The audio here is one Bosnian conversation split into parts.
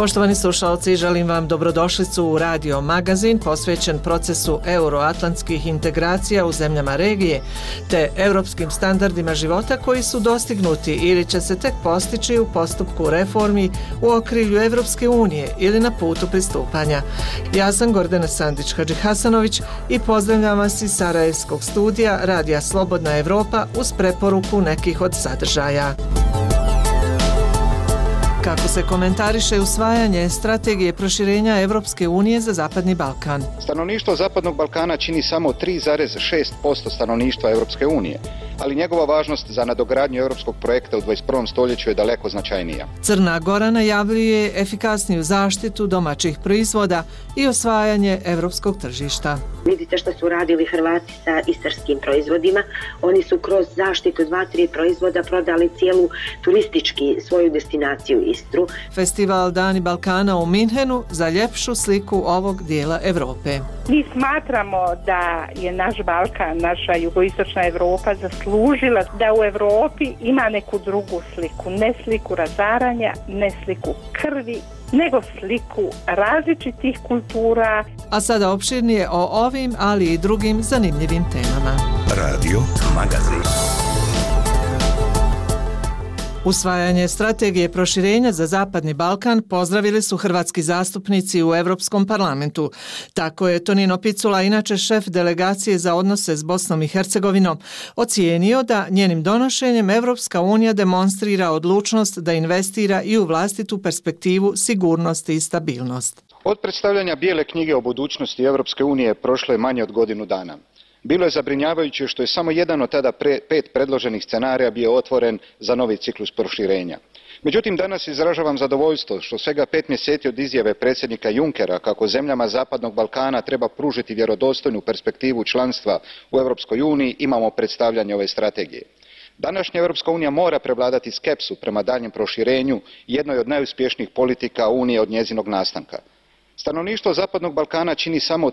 Poštovani slušalci, želim vam dobrodošlicu u radio magazin posvećen procesu euroatlantskih integracija u zemljama regije te europskim standardima života koji su dostignuti ili će se tek postići u postupku reformi u okrilju Evropske unije ili na putu pristupanja. Ja sam Gordana Sandić-Hadžihasanović i pozdravljam vas iz Sarajevskog studija Radija Slobodna Evropa uz preporuku nekih od sadržaja. Kako se komentariše usvajanje strategije proširenja Evropske unije za Zapadni Balkan? Stanovništvo Zapadnog Balkana čini samo 3,6% stanovništva Evropske unije, ali njegova važnost za nadogradnju europskog projekta u 21. stoljeću je daleko značajnija. Crna Gora najavljuje efikasniju zaštitu domaćih proizvoda i osvajanje evropskog tržišta. Vidite što su radili Hrvati sa istarskim proizvodima. Oni su kroz zaštitu 2-3 proizvoda prodali cijelu turistički svoju destinaciju Istru. Festival Dani Balkana u Minhenu za ljepšu sliku ovog dijela Evrope. Mi smatramo da je naš Balkan, naša jugoistočna Evropa zaslužila da u Evropi ima neku drugu sliku. Ne sliku razaranja, ne sliku krvi, nego sliku različitih kultura. A sada opširnije o ovim, ali i drugim zanimljivim temama. Radio magazin. Usvajanje strategije proširenja za Zapadni Balkan pozdravili su hrvatski zastupnici u Europskom parlamentu. Tako je Tonino Picula, inače šef delegacije za odnose s Bosnom i Hercegovinom, ocijenio da njenim donošenjem Evropska unija demonstrira odlučnost da investira i u vlastitu perspektivu sigurnosti i stabilnost. Od predstavljanja bijele knjige o budućnosti Evropske unije prošlo je manje od godinu dana. Bilo je zabrinjavajuće što je samo jedan od tada 5 predloženih scenarija bio otvoren za novi ciklus proširenja. Međutim, danas izražavam zadovoljstvo što svega 5 mjeseci od izjave predsjednika Junckera kako zemljama Zapadnog Balkana treba pružiti vjerodostojnu perspektivu članstva u Europskoj uniji imamo predstavljanje ove strategije. Današnja Europska unija mora prevladati skepsu prema daljnjem proširenju, jednoj od najuspješnijih politika Unije od njezinog nastanka. Stanovništvo Zapadnog Balkana čini samo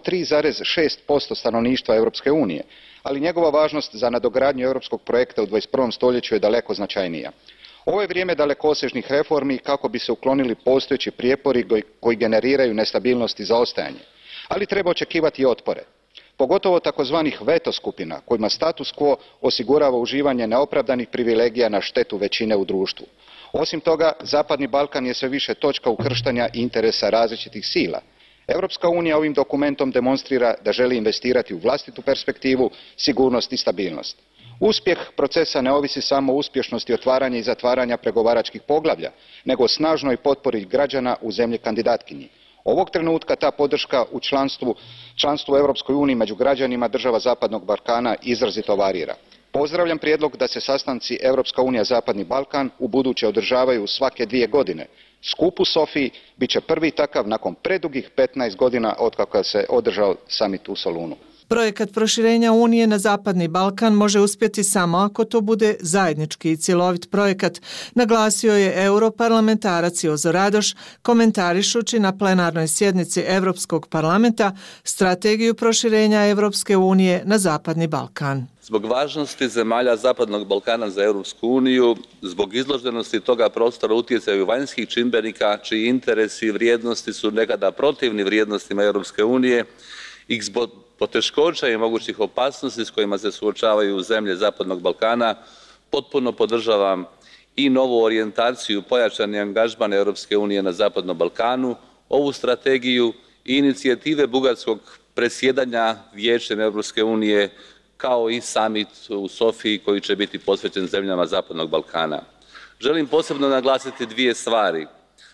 3,6% stanovništva Europske unije, ali njegova važnost za nadogradnju europskog projekta u 21. stoljeću je daleko značajnija. Ovo je vrijeme dalekosežnih reformi kako bi se uklonili postojeći prijepori koji generiraju nestabilnost i zaostajanje. Ali treba očekivati i otpore. Pogotovo takozvanih veto skupina kojima status quo osigurava uživanje neopravdanih privilegija na štetu većine u društvu. Osim toga, Zapadni Balkan je sve više točka ukrštanja interesa različitih sila. Europska unija ovim dokumentom demonstrira da želi investirati u vlastitu perspektivu, sigurnost i stabilnost. Uspjeh procesa ne ovisi samo o uspješnosti otvaranja i zatvaranja pregovaračkih poglavlja, nego o snažnoj potpori građana u zemlji kandidatkinji. Ovog trenutka ta podrška u članstvu u Europskoj uniji među građanima država Zapadnog Balkana izrazito varira. Pozdravljam prijedlog da se sastanci Europska unija Zapadni Balkan ubuduće održavaju svake 2 godine. Skup u Sofiji bit će prvi takav nakon predugih 15 godina otkako se održao samit u Solunu. Projekat proširenja Unije na Zapadni Balkan može uspjeti samo ako to bude zajednički i cjelovit projekat, naglasio je europarlamentarac Jozo Radoš, komentarišući na plenarnoj sjednici Europskog parlamenta strategiju proširenja Evropske unije na Zapadni Balkan. Zbog važnosti zemalja Zapadnog Balkana za Europsku uniju, zbog izloženosti toga prostora utjecaju vanjskih čimbenika čiji interesi i vrijednosti su nekada protivni vrijednostima Europske unije i zbog poteškoća i mogućih opasnosti s kojima se suočavaju zemlje Zapadnog Balkana, potpuno podržavam i novu orijentaciju, pojačani angažman Europske unije na Zapadnom Balkanu, ovu strategiju i inicijative bugarskog predsjedanja Vijećem Europske unije kao i summit u Sofiji koji će biti posvećen zemljama Zapadnog Balkana. Želim posebno naglasiti 2 stvari.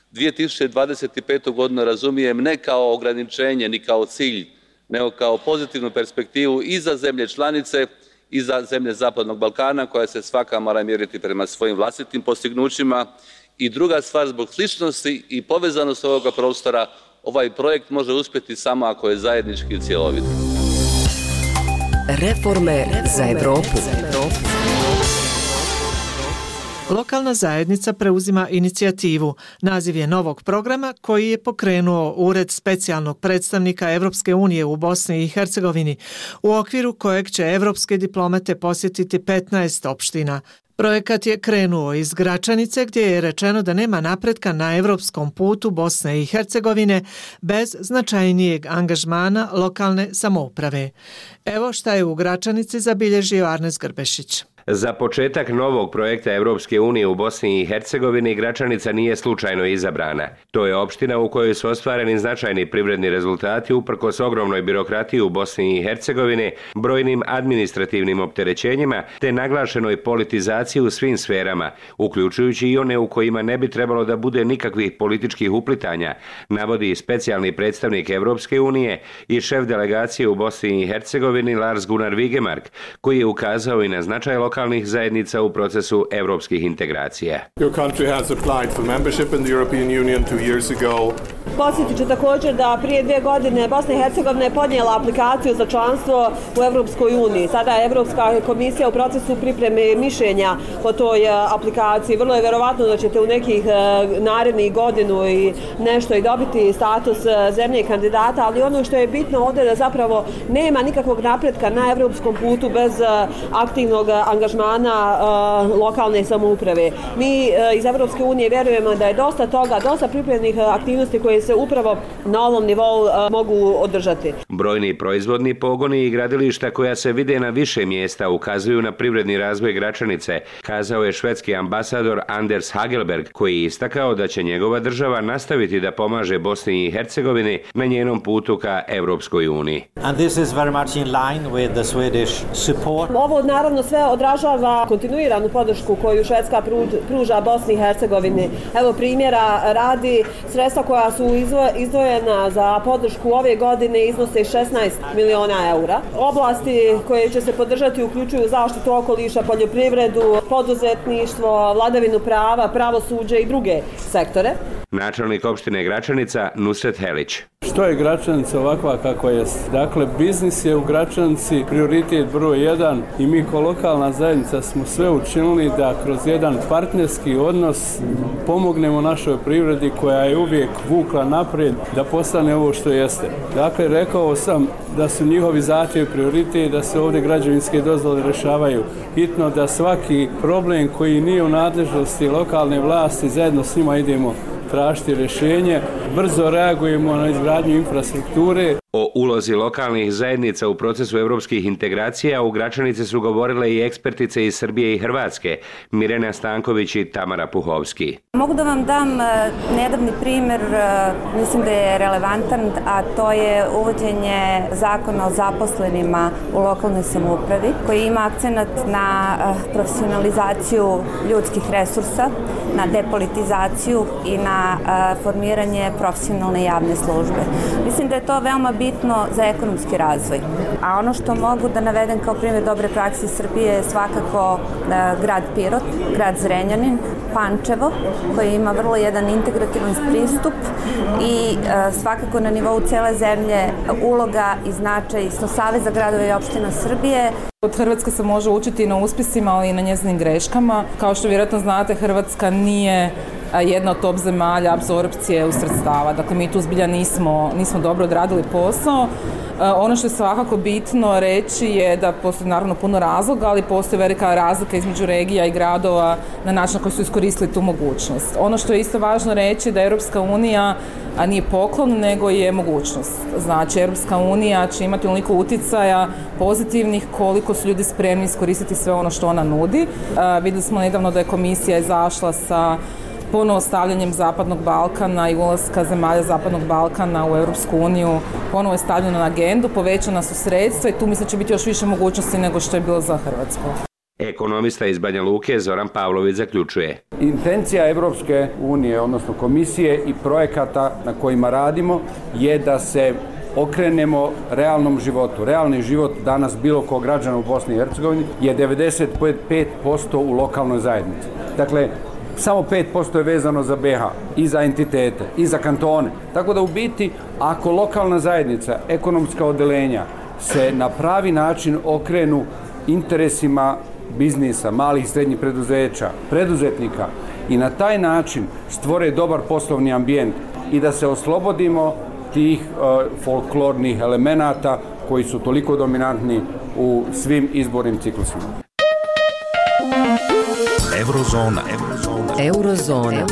2025. godinu razumijem ne kao ograničenje ni kao cilj, nego kao pozitivnu perspektivu i za zemlje članice i za zemlje Zapadnog Balkana koja se svaka mora mjeriti prema svojim vlastitim postignućima. I druga stvar, zbog sličnosti i povezanosti ovoga prostora, ovaj projekt može uspjeti samo ako je zajednički i cjelovit. Reforme za Europu. Lokalna zajednica preuzima inicijativu. Naziv je novog programa koji je pokrenuo Ured specijalnog predstavnika Evropske unije u Bosni i Hercegovini, u okviru kojeg će evropske diplomate posjetiti 15 opština. Projekat je krenuo iz Gračanice gdje je rečeno da nema napretka na evropskom putu Bosne i Hercegovine bez značajnijeg angažmana lokalne samouprave. Evo šta je u Gračanici zabilježio Arnes Grbešić. Za početak novog projekta Evropske unije u Bosni i Hercegovini Gračanica nije slučajno izabrana. To je opština u kojoj su ostvareni značajni privredni rezultati uprkos ogromnoj birokratiji u Bosni i Hercegovini, brojnim administrativnim opterećenjima te naglašenoj politizaciji u svim sferama, uključujući i one u kojima ne bi trebalo da bude nikakvih političkih uplitanja, navodi specijalni predstavnik Evropske unije i šef delegacije u Bosni i Hercegovini Lars Gunnar Vigemark, koji je ukazao i na značaj lokalnih zajednica u procesu evropskih integracija. Podsjetit ću također da prije 2 godine Bosna i Hercegovina je podnijela aplikaciju za članstvo u Evropskoj uniji. Sada je Evropska komisija u procesu pripreme mišljenja po toj aplikaciji. Vrlo je verovatno da ćete u nekih narednih godinu i nešto i dobiti status zemlje kandidata, ali ono što je bitno ovdje je da zapravo nema nikakvog napretka na evropskom putu bez aktivnog angažmana lokalne samouprave. Mi iz Evropske unije vjerujemo da je dosta toga, dosta pripremnih aktivnosti koje se upravo na ovom nivou mogu održati. Brojni proizvodni pogoni i gradilišta koja se vide na više mjesta ukazuju na privredni razvoj Gračanice, kazao je švedski ambasador Anders Hagelberg, koji je istakao da će njegova država nastaviti da pomaže Bosni i Hercegovini na njenom putu ka Evropskoj uniji. Ovo naravno sve odražava kontinuiranu podršku koju Švedska pruža Bosni i Hercegovini. Evo primjera radi, sredstva koja su izdvojena za podršku ove godine iznose 16 miliona eura. Oblasti koje će se podržati uključuju zaštitu okoliša, poljoprivredu, poduzetništvo, vladavinu prava, pravosuđe i druge sektore. Načelnik opštine Gračanica Nusret Helić. Što je Gračanica ovakva kako je? Dakle, biznis je u Gračanici prioritet broj 1 i mi kao lokalna zajednica smo sve učinili da kroz jedan partnerski odnos pomognemo našoj privredi koja je uvijek vukla naprijed da postane ovo što jeste. Dakle, rekao sam da su njihovi zahtjevi prioritet, da se ovdje građevinske dozvole rješavaju hitno, da svaki problem koji nije u nadležnosti lokalne vlasti zajedno s njima idemo tražiti rješenje, brzo reagujemo na izgradnju infrastrukture. O ulozi lokalnih zajednica u procesu evropskih integracija u Gračanici su govorile i ekspertice iz Srbije i Hrvatske, Mirena Stanković i Tamara Puhovski. Mogu da vam dam nedavni primjer, mislim da je relevantan, a to je uvođenje zakona o zaposlenima u lokalnoj samoupravi, koji ima akcenat na profesionalizaciju ljudskih resursa, na depolitizaciju i na formiranje profesionalne javne službe. Mislim da je to veoma bitno za ekonomski razvoj. A ono što mogu da navedem kao primjer dobre prakse Srbije je svakako grad Pirot, grad Zrenjanin, Pančevo, koji ima vrlo jedan integrativan pristup i svakako na nivou cele zemlje uloga i značaj isto Saveza gradova i opština Srbije. Od Hrvatske se može učiti na uspjesima, ali i na njezinim greškama. Kao što vjerojatno znate, Hrvatska nije jedna od top zemalja apsorpcije u sredstava. Dakle, mi tu zbilja nismo dobro odradili posao. Ono što je svakako bitno reći je da postoji naravno puno razloga, ali postoji velika razlika između regija i gradova na način na koji su iskoristili tu mogućnost. Ono što je isto važno reći da Europska unija nije poklon, nego je mogućnost. Znači, Europska unija će imati onoliko utjecaja pozitivnih koliko su ljudi spremni iskoristiti sve ono što ona nudi. Vidjeli smo nedavno da je komisija izašla sa ponovo stavljanjem Zapadnog Balkana i ulaska zemalja Zapadnog Balkana u Europsku uniju, ponovo je stavljeno na agendu, povećana su sredstva i tu mislim će biti još više mogućnosti nego što je bilo za Hrvatsku. Ekonomista iz Banja Luke Zoran Pavlović zaključuje. Intencija Evropske unije, odnosno komisije i projekata na kojima radimo je da se okrenemo realnom životu. Realni život danas bilo kog građana u Bosni i Hercegovini je 95% u lokalnoj zajednici. Dakle, samo 5% je vezano za BiH i za entitete i za kantone. Tako da u biti, ako lokalna zajednica, ekonomska odeljenja se na pravi način okrenu interesima biznisa, malih i srednjih preduzeća, preduzetnika i na taj način stvore dobar poslovni ambijent i da se oslobodimo tih folklornih elemenata koji su toliko dominantni u svim izbornim ciklusima. Eurozona.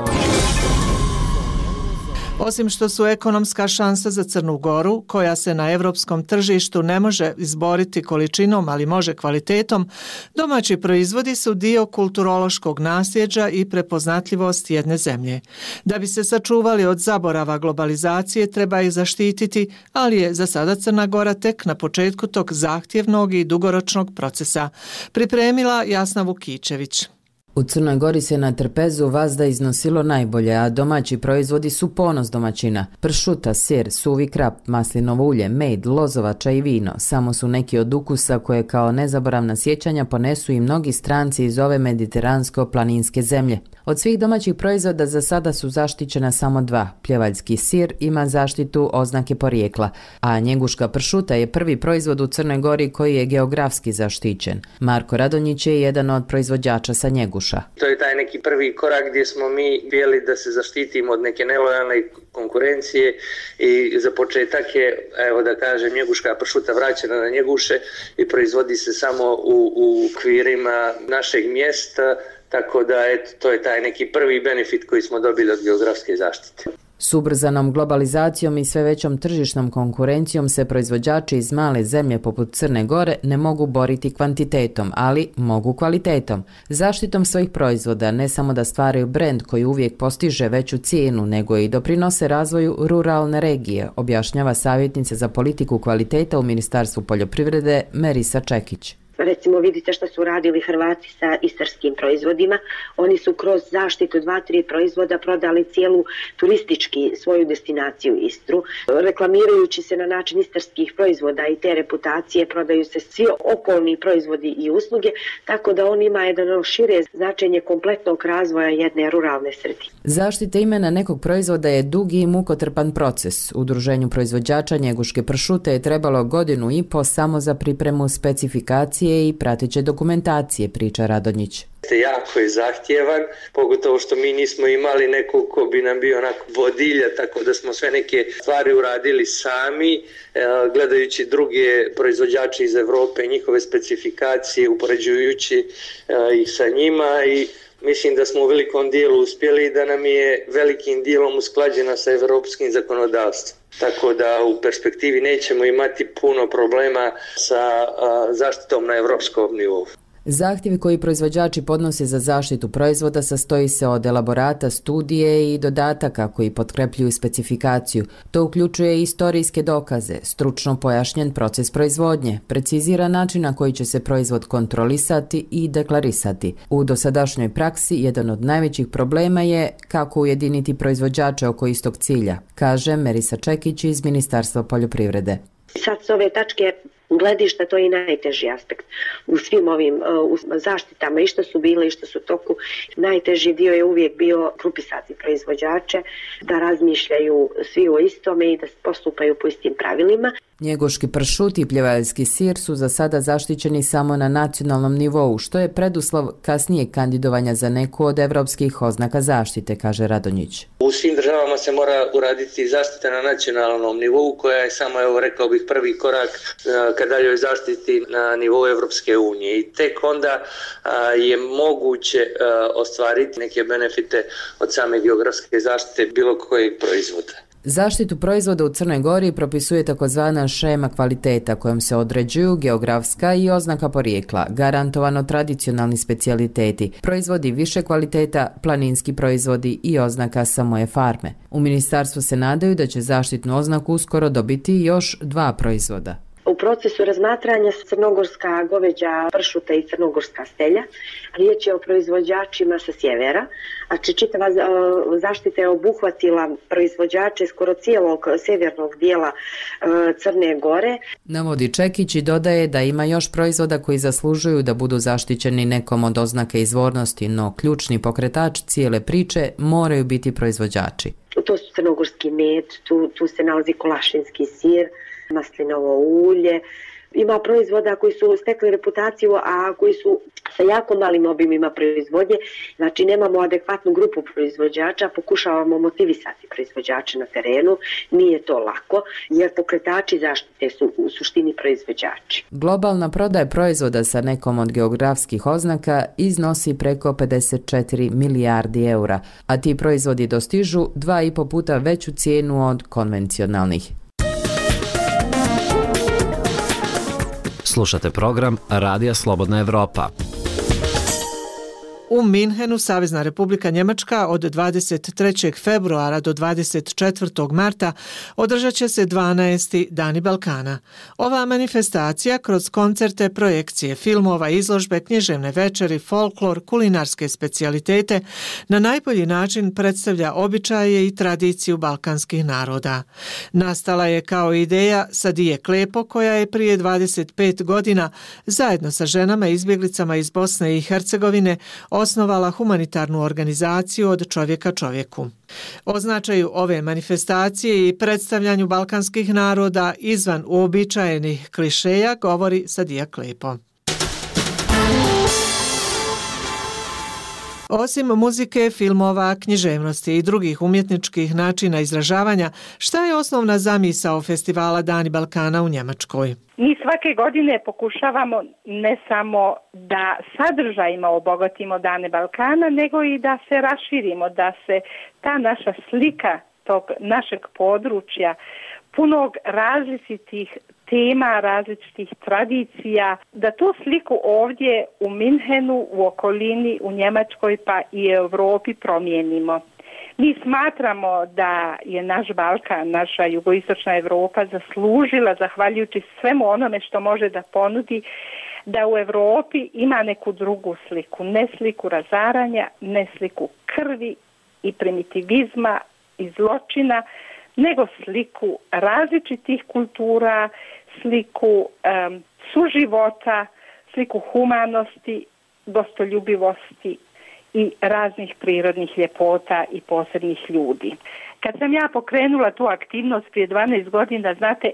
Osim što su ekonomska šansa za Crnu Goru, koja se na europskom tržištu ne može izboriti količinom, ali može kvalitetom, domaći proizvodi su dio kulturološkog nasljeđa i prepoznatljivost jedne zemlje. Da bi se sačuvali od zaborava globalizacije, treba ih zaštititi, ali je za sada Crna Gora tek na početku tog zahtjevnog i dugoročnog procesa. Pripremila Jasna Vukičević. U Crnoj Gori se na trpezu vazda iznosilo najbolje, a domaći proizvodi su ponos domaćina. Pršuta, sir, suvi krap, maslinovo ulje, med, lozovača i vino samo su neki od ukusa koje kao nezaboravna sjećanja ponesu i mnogi stranci iz ove mediteransko-planinske zemlje. Od svih domaćih proizvoda za sada su zaštićena samo dva. Pljevaljski sir ima zaštitu oznake porijekla, a njeguška pršuta je prvi proizvod u Crnoj Gori koji je geografski zaštićen. Marko Radonjić je jedan od proizvođača sa Njeguša. To je taj neki prvi korak gdje smo mi htjeli da se zaštitimo od neke nelojalne konkurencije i za početak je, evo da kažem, njeguška pršuta vraćena na Njeguše i proizvodi se samo u okvirima našeg mjesta. Tako da to je taj neki prvi benefit koji smo dobili od geografske zaštite. S ubrzanom globalizacijom i sve većom tržišnom konkurencijom se proizvođači iz male zemlje poput Crne Gore ne mogu boriti kvantitetom, ali mogu kvalitetom. Zaštitom svojih proizvoda ne samo da stvaraju brend koji uvijek postiže veću cijenu, nego i doprinose razvoju ruralne regije, objašnjava savjetnica za politiku kvaliteta u Ministarstvu poljoprivrede Merisa Čekić. Recimo vidite što su radili Hrvati sa istarskim proizvodima. Oni su kroz zaštitu 2-3 proizvoda prodali cijelu turistički svoju destinaciju Istru. Reklamirajući se na način istarskih proizvoda i te reputacije prodaju se svi okolni proizvodi i usluge, tako da on ima jedno šire značenje kompletnog razvoja jedne ruralne sredine. Zaštita imena nekog proizvoda je dugi i mukotrpan proces. Udruženju proizvođača njeguške pršute je trebalo 1,5 godinu samo za pripremu specifikacije i prateće dokumentacije, priča Radonjić. Jako je zahtjevan, pogotovo što mi nismo imali nekog ko bi nam bio onako vodilja, tako da smo sve neke stvari uradili sami, gledajući druge proizvođače iz Europe, njihove specifikacije, upoređujući ih sa njima i mislim da smo u velikom dijelu uspjeli i da nam je velikim dijelom usklađena sa europskim zakonodavstvom. Tako da u perspektivi nećemo imati puno problema sa zaštitom na europskom nivou. Zahtjevi koji proizvođači podnose za zaštitu proizvoda sastoji se od elaborata, studije i dodataka koji potkrepljuju specifikaciju. To uključuje i istorijske dokaze, stručno pojašnjen proces proizvodnje, precizira način na koji će se proizvod kontrolisati i deklarisati. U dosadašnjoj praksi jedan od najvećih problema je kako ujediniti proizvođače oko istog cilja, kaže Merisa Čekić iz Ministarstva poljoprivrede. Sad s ove tačke gledišta to je i najteži aspekt u svim ovim zaštitama i što su bile i što su toku. Najteži dio je uvijek bio grupisati proizvođače, da razmišljaju svi o istome i da postupaju po istim pravilima. Njeguški pršut i pljevaljski sir su za sada zaštićeni samo na nacionalnom nivou, što je preduslov kasnijeg kandidovanja za neku od evropskih oznaka zaštite, kaže Radonjić. U svim državama se mora uraditi zaštita na nacionalnom nivou, koja je samo, evo rekao bih, prvi korak ka daljoj zaštiti na nivou Evropske unije. I tek onda je moguće ostvariti neke benefite od same geografske zaštite bilo kojeg proizvoda. Zaštitu proizvoda u Crnoj Gori propisuje takozvana šema kvaliteta kojom se određuju geografska i oznaka porijekla, garantovano tradicionalni specijaliteti, proizvodi više kvaliteta, planinski proizvodi i oznaka sa moje farme. U ministarstvu se nadaju da će zaštitnu oznaku uskoro dobiti još 2 proizvoda. U procesu razmatranja crnogorska goveđa pršuta i crnogorska stelja, riječ je o proizvođačima sa sjevera, a čitava zaštita je obuhvatila proizvođače skoro cijelog sjevernog dijela Crne Gore. Navodi Čekić i dodaje da ima još proizvoda koji zaslužuju da budu zaštićeni nekom od oznake izvornosti, no ključni pokretač cijele priče moraju biti proizvođači. To su crnogorski med, tu se nalazi kolašinski sir, maslinovo ulje, Ima proizvoda koji su stekli reputaciju, a koji su sa jako malim obimima proizvodnje, znači nemamo adekvatnu grupu proizvođača, pokušavamo motivisati proizvođače na terenu, nije to lako, jer pokretači zaštite su u suštini proizvođači. Globalna prodaja proizvoda sa nekom od geografskih oznaka iznosi preko 54 milijardi eura, a ti proizvodi dostižu 2,5 puta veću cijenu od konvencionalnih. Slušate program Radija Slobodna Evropa. U Minhenu, Savezna Republika Njemačka, od 23. februara do 24. marta održat će se 12. Dani Balkana. Ova manifestacija kroz koncerte, projekcije filmova, izložbe, književne večeri, folklor, kulinarske specijalitete na najbolji način predstavlja običaje i tradiciju balkanskih naroda. Nastala je kao ideja Sadije Klepo, koja je prije 25 godina zajedno sa ženama izbjeglicama iz Bosne i Hercegovine osnovala humanitarnu organizaciju Od čovjeka čovjeku. O značaju ove manifestacije i predstavljanju balkanskih naroda izvan uobičajenih klišeja govori Sadija Klepo. Osim muzike, filmova, književnosti i drugih umjetničkih načina izražavanja, šta je osnovna zamisao festivala Dani Balkana u Njemačkoj? Mi svake godine pokušavamo ne samo da sadržajima obogatimo Dane Balkana, nego i da se raširimo, da se ta naša slika tog našeg područja, punog različitih tema, različitih tradicija, da tu sliku ovdje u Minhenu, u okolini, u Njemačkoj pa i Europi promijenimo. Mi smatramo da je naš Balkan, naša jugoistočna Europa zaslužila, zahvaljujući svemu onome što može da ponudi, da u Europi ima neku drugu sliku, ne sliku razaranja, ne sliku krvi i primitivizma i zločina, nego sliku različitih kultura, sliku suživota, sliku humanosti, gostoljubivosti i raznih prirodnih ljepota i posebnih ljudi. Kad sam ja pokrenula tu aktivnost prije 12 godina, znate,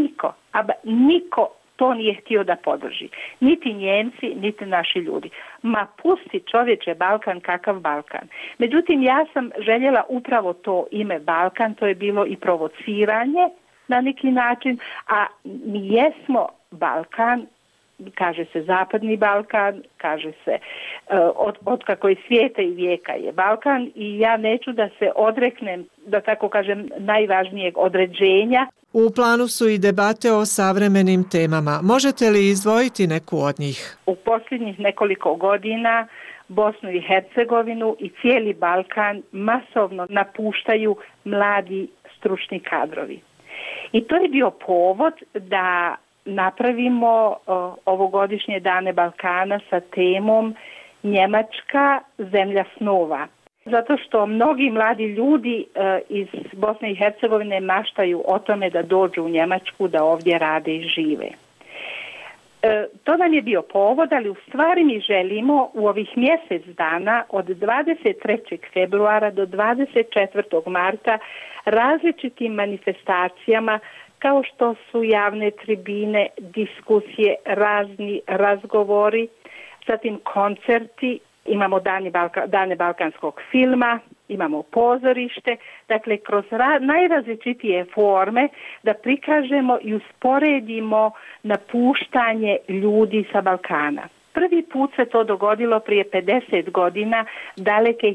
niko to nije htio da podrži. Niti Njemci, niti naši ljudi. Ma pusti čovječe Balkan, kakav Balkan. Međutim, ja sam željela upravo to ime Balkan, to je bilo i provociranje na neki način, a mi jesmo Balkan, kaže se Zapadni Balkan, kaže se od kako je svijeta i vijeka je Balkan i ja neću da se odreknem, da tako kažem, najvažnijeg određenja. U planu su i debate o savremenim temama. Možete li izdvojiti neku od njih? U posljednjih nekoliko godina Bosnu i Hercegovinu i cijeli Balkan masovno napuštaju mladi stručni kadrovi. I to je bio povod da napravimo ovogodišnje Dane Balkana sa temom Njemačka, zemlja snova. Zato što mnogi mladi ljudi iz Bosne i Hercegovine maštaju o tome da dođu u Njemačku, da ovdje rade i žive. To nam je bio povod, ali u stvari mi želimo u ovih mjesec dana od 23. februara do 24. marta različitim manifestacijama kao što su javne tribine, diskusije, razni razgovori, zatim koncerti, imamo dane balkanskog filma, imamo pozorište, dakle kroz najrazličitije forme da prikažemo i usporedimo napuštanje ljudi sa Balkana. Prvi put se to dogodilo prije 50 godina, daleke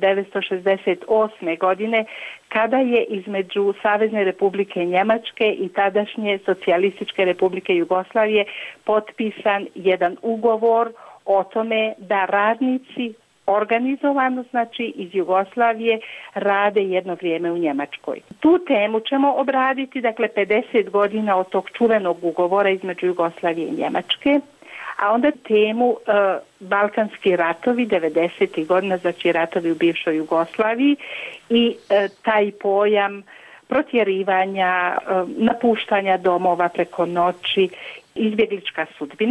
1968. godine, kada je između Savezne Republike Njemačke i tadašnje Socijalističke Republike Jugoslavije potpisan jedan ugovor o tome da radnici organizovano, znači iz Jugoslavije, rade jedno vrijeme u Njemačkoj. Tu temu ćemo obraditi, dakle 50 godina od tog čuvenog ugovora između Jugoslavije i Njemačke, a onda temu Balkanski ratovi 90. godina, znači ratovi u bivšoj Jugoslaviji i taj pojam protjerivanja, napuštanja domova preko noći, izbjeglička sudbina.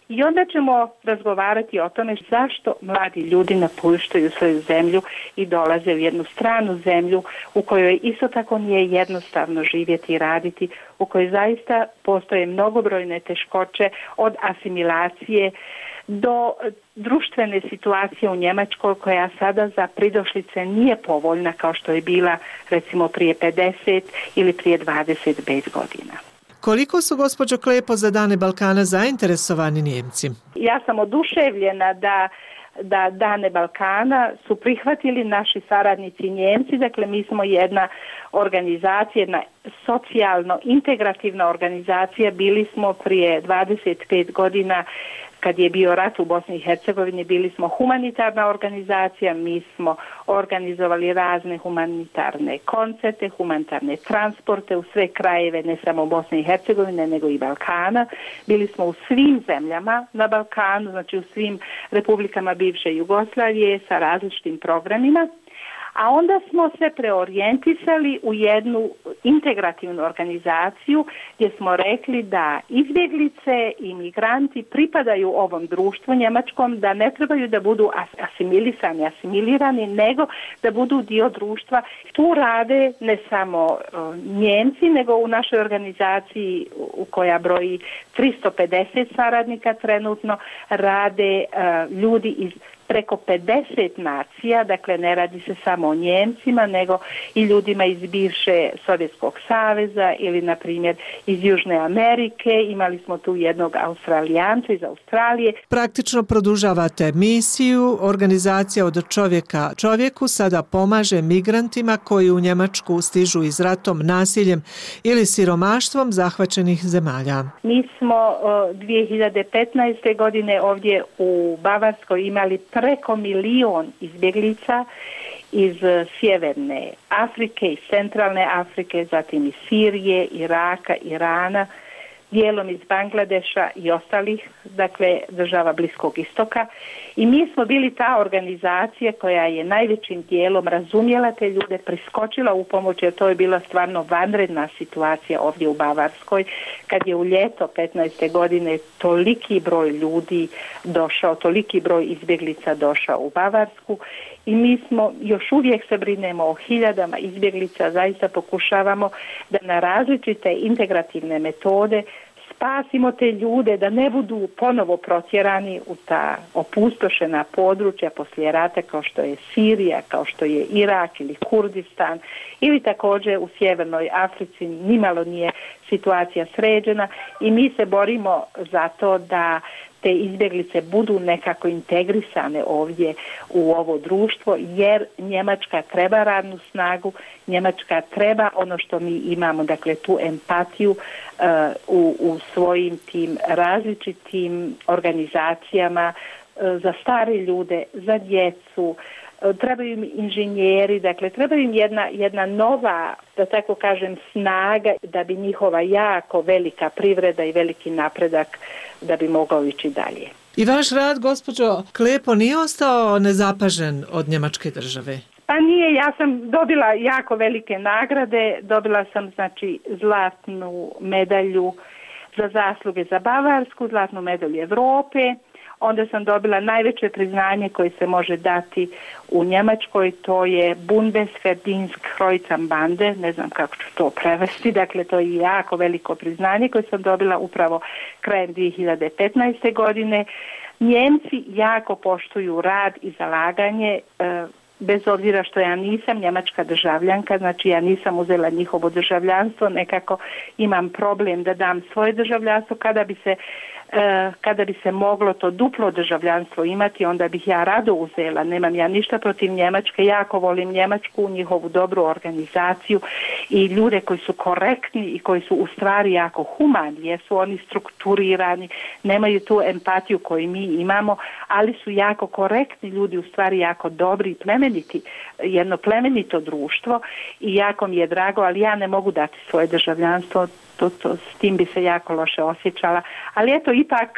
I onda ćemo razgovarati o tome zašto mladi ljudi napuštaju svoju zemlju i dolaze u jednu stranu zemlju u kojoj isto tako nije jednostavno živjeti i raditi, u kojoj zaista postoje mnogobrojne teškoće od asimilacije do društvene situacije u Njemačkoj koja sada za pridošlice nije povoljna kao što je bila recimo prije 50 ili prije 25 godina. Koliko su, gospođo Klepo, za Dane Balkana zainteresovani Nijemci? Ja sam oduševljena da Dane Balkana su prihvatili naši saradnici Njemci. Dakle, mi smo jedna organizacija, jedna socijalno integrativna organizacija. Bili smo prije 25 godina kad je bio rat u Bosni i Hercegovini, bili smo humanitarna organizacija, mi smo organizovali razne humanitarne koncerte, humanitarne transporte u sve krajeve, ne samo Bosne i Hercegovine, nego i Balkana. Bili smo u svim zemljama na Balkanu, znači u svim republikama bivše Jugoslavije sa različitim programima. A onda smo se preorijentisali u jednu integrativnu organizaciju gdje smo rekli da izbjeglice i migranti pripadaju ovom društvu njemačkom, da ne trebaju da budu asimilirani, nego da budu dio društva. Tu rade ne samo Njemci, nego u našoj organizaciji u koja broji 350 saradnika trenutno rade ljudi iz preko 50 nacija, dakle ne radi se samo o Njemcima, nego i ljudima iz bivše Sovjetskog saveza ili, na primjer, iz Južne Amerike. Imali smo tu jednog Australijanca iz Australije. Praktično produžavate misiju. Organizacija Od čovjeka čovjeku sada pomaže migrantima koji u Njemačku stižu iz ratom, nasiljem ili siromaštvom zahvaćenih zemalja. Mi smo 2015. godine ovdje u Bavarskoj imali preko 1 milion izbjeglica iz sjeverne Afrike, iz centralne Afrike, zatim iz Sirije, Iraka, Irana, dijelom iz Bangladeša i ostalih, dakle država Bliskog istoka. I mi smo bili ta organizacija koja je najvećim dijelom razumjela te ljude, priskočila u pomoć, jer to je bila stvarno vanredna situacija ovdje u Bavarskoj, kad je u ljeto 15. godine toliki broj ljudi došao, toliki broj izbjeglica došao u Bavarsku. I mi smo, još uvijek se brinemo o hiljadama izbjeglica, zaista pokušavamo da na različite integrativne metode spasimo te ljude, da ne budu ponovo protjerani u ta opustošena područja poslije rata kao što je Sirija, kao što je Irak ili Kurdistan, ili također u sjevernoj Africi nimalo nije situacija sređena i mi se borimo za to da te izbjeglice budu nekako integrisane ovdje u ovo društvo, jer Njemačka treba radnu snagu, Njemačka treba ono što mi imamo, dakle tu empatiju u svojim tim različitim organizacijama za stare ljude, za djecu, trebaju im inženjeri, dakle trebaju im jedna nova, da tako kažem, snaga da bi njihova jako velika privreda i veliki napredak da bi mogao ići dalje. I vaš rad, gospođo Klepo, nije ostao nezapažen od Njemačke države? Pa nije, ja sam dobila jako velike nagrade, dobila sam znači zlatnu medalju za zasluge za Bavarsku, zlatnu medalju Europe. Onda sam dobila najveće priznanje koje se može dati u Njemačkoj, to je Bundesverdienstkreuzarmbande, ne znam kako ću to prevesti, dakle to je jako veliko priznanje koje sam dobila upravo krajem 2015. godine. Njemci jako poštuju rad i zalaganje, bez obzira što ja nisam njemačka državljanka, znači ja nisam uzela njihovo državljanstvo, nekako imam problem da dam svoje državljanstvo. Kada bi se moglo to duplo državljanstvo imati, onda bih ja rado uzela. Nemam ja ništa protiv Njemačke, jako volim Njemačku, njihovu dobru organizaciju i ljude koji su korektni i koji su u stvari jako humani, jer su oni strukturirani, nemaju tu empatiju koju mi imamo, ali su jako korektni ljudi, u stvari jako dobri i plemeniti, jedno plemenito društvo i jako mi je drago, ali ja ne mogu dati svoje državljanstvo, s tim bi se jako loše osjećala, ali eto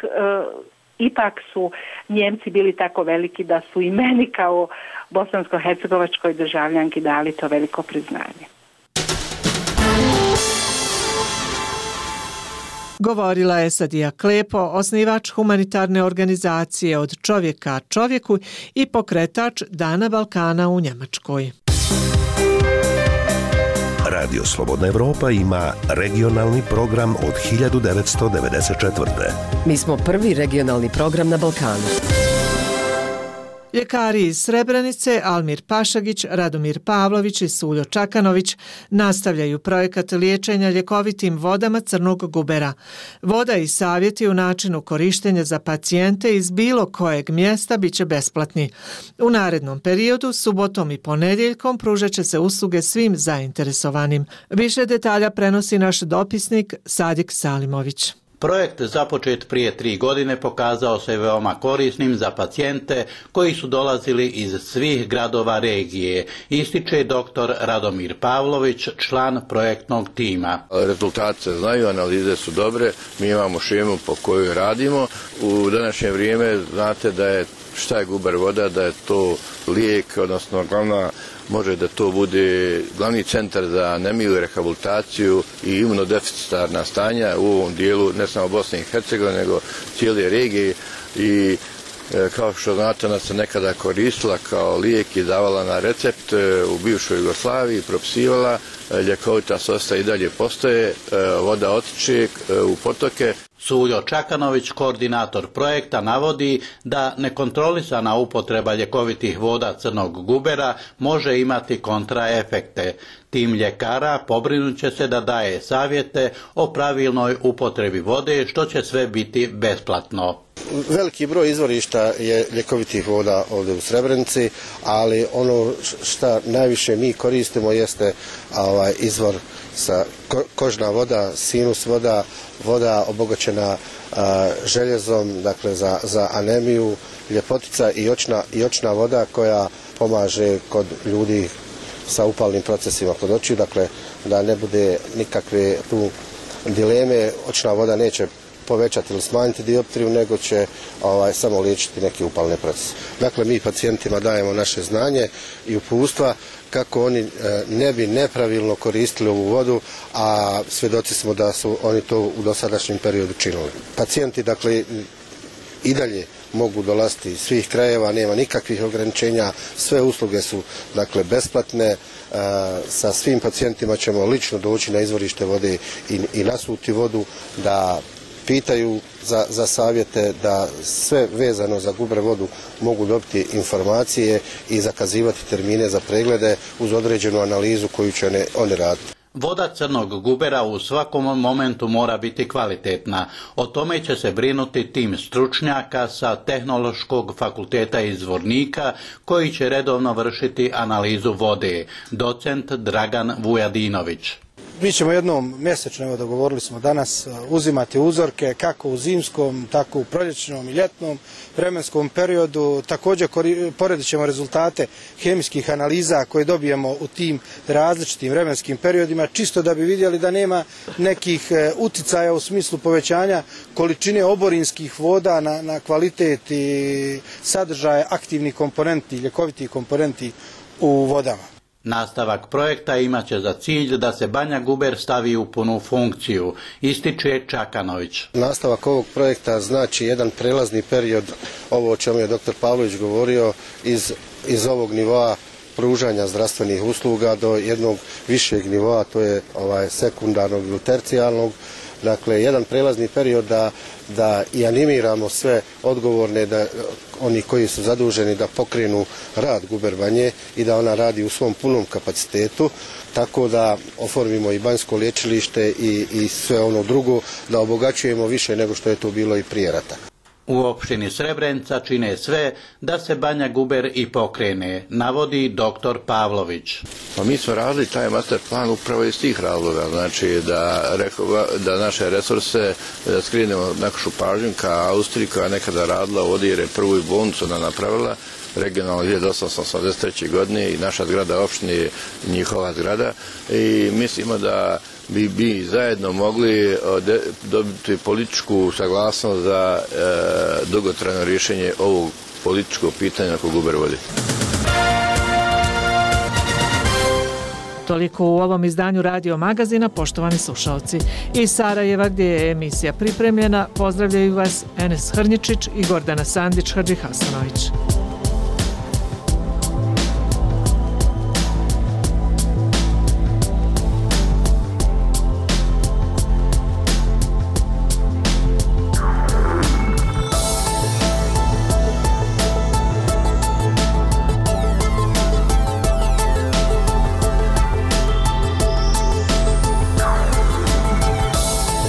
ipak su Njemci bili tako veliki da su i meni kao bosansko-hercegovačkoj državljanki dali to veliko priznanje. Govorila je Sadija Klepo, osnivač humanitarne organizacije Od čovjeka čovjeku i pokretač Dana Balkana u Njemačkoj. Radio Slobodna Evropa ima regionalni program od 1994. Mi smo prvi regionalni program na Balkanu. Ljekari iz Srebrenice Almir Pašagić, Radomir Pavlović i Suljo Čakanović nastavljaju projekat liječenja ljekovitim vodama crnog gubera. Voda i savjeti u načinu korištenja za pacijente iz bilo kojeg mjesta bit će besplatni. U narednom periodu, subotom i ponedjeljkom, pružat će se usluge svim zainteresovanim. Više detalja prenosi naš dopisnik Sadik Salimović. Projekt započet prije 3 godine pokazao se veoma korisnim za pacijente koji su dolazili iz svih gradova regije, ističe dr. Radomir Pavlović, član projektnog tima. Rezultati se znaju, analize su dobre, mi imamo šemu po kojoj radimo. U današnje vrijeme znate da je šta je guber voda, da je to lijek, odnosno može da to bude glavni centar za anemiju, rehabilitaciju i imunodeficitarna stanja u ovom dijelu, ne samo Bosne i Hercegovine, nego cijele regije. I kao što znate, ona se nekada koristila kao lijek i davala na recept u bivšoj Jugoslaviji, propisivala, ljekovita sosta i dalje postoje, voda otiče u potoke. Suljo Čakanović, koordinator projekta, navodi da nekontrolisana upotreba ljekovitih voda crnog gubera može imati kontraefekte. Tim ljekara pobrinut će se da daje savjete o pravilnoj upotrebi vode, što će sve biti besplatno. Veliki broj izvorišta je ljekovitih voda ovdje u Srebrenici, ali ono što najviše mi koristimo jeste izvor sa kožna voda, sinus voda, voda obogaćena željezom, dakle za anemiju, ljepotica i očna voda koja pomaže kod ljudi sa upalnim procesima kod očiju, dakle da ne bude nikakve tu dileme, očna voda neće povećati ili smanjiti dioptriju, nego će samo liječiti neke upalne procese. Dakle, mi pacijentima dajemo naše znanje i uputstva kako oni ne bi nepravilno koristili ovu vodu, a svjedoci smo da su oni to u dosadašnjem periodu činili. Pacijenti, dakle, i dalje mogu dolaziti iz svih krajeva, nema nikakvih ograničenja, sve usluge su, dakle, besplatne. Sa svim pacijentima ćemo lično doći na izvorište vode i nasuti vodu, da pitaju za savjete, da sve vezano za guber vodu mogu dobiti informacije i zakazivati termine za preglede uz određenu analizu koju će oni raditi. Voda crnog gubera u svakom momentu mora biti kvalitetna. O tome će se brinuti tim stručnjaka sa Tehnološkog fakulteta iz Zvornika koji će redovno vršiti analizu vode. Docent Dragan Vujadinović. Mi ćemo jednom mjesečno, evo dogovorili smo danas, uzimati uzorke kako u zimskom, tako u proljećnom i ljetnom vremenskom periodu. Također poredit ćemo rezultate hemijskih analiza koje dobijemo u tim različitim vremenskim periodima, čisto da bi vidjeli da nema nekih uticaja u smislu povećanja količine oborinskih voda na kvalitet i sadržaje aktivnih komponenti, ljekovitih komponenti u vodama. Nastavak projekta imaće za cilj da se Banja Guber stavi u punu funkciju, ističe Čakanović. Nastavak ovog projekta znači jedan prelazni period, ovo o čemu je dr. Pavlović govorio, iz ovog nivoa pružanja zdravstvenih usluga do jednog višeg nivoa, to je sekundarnog ili tercijalnog. Dakle, jedan prelazni period da i animiramo sve odgovorne, da oni koji su zaduženi da pokrenu rad Guber Banje i da ona radi u svom punom kapacitetu, tako da oformimo i banjsko liječilište i sve ono drugo, da obogaćujemo više nego što je to bilo i prije rata. U opštini Srebrenica čine sve da se Banja Guber i pokrene, navodi dr. Pavlović. Pa mi smo radili taj master plan upravo iz tih razloga, znači da naše resurse da skrenemo našu pažnju ka Austriji koja je nekada radila ovdje jer je prvu bolnicu ona napravila, regionalno 1883. godine i naša zgrada opštine je njihova zgrada i mislimo da bi zajedno mogli dobiti političku saglasnost za dugotrajno rješenje ovog političkog pitanja oko guber vode. Toliko u ovom izdanju Radio Magazina, poštovani slušalci. Iz Sarajeva, gdje je emisija pripremljena, pozdravljaju vas Enes Hrnjičić i Gordana Sandić-Hadžihasanović.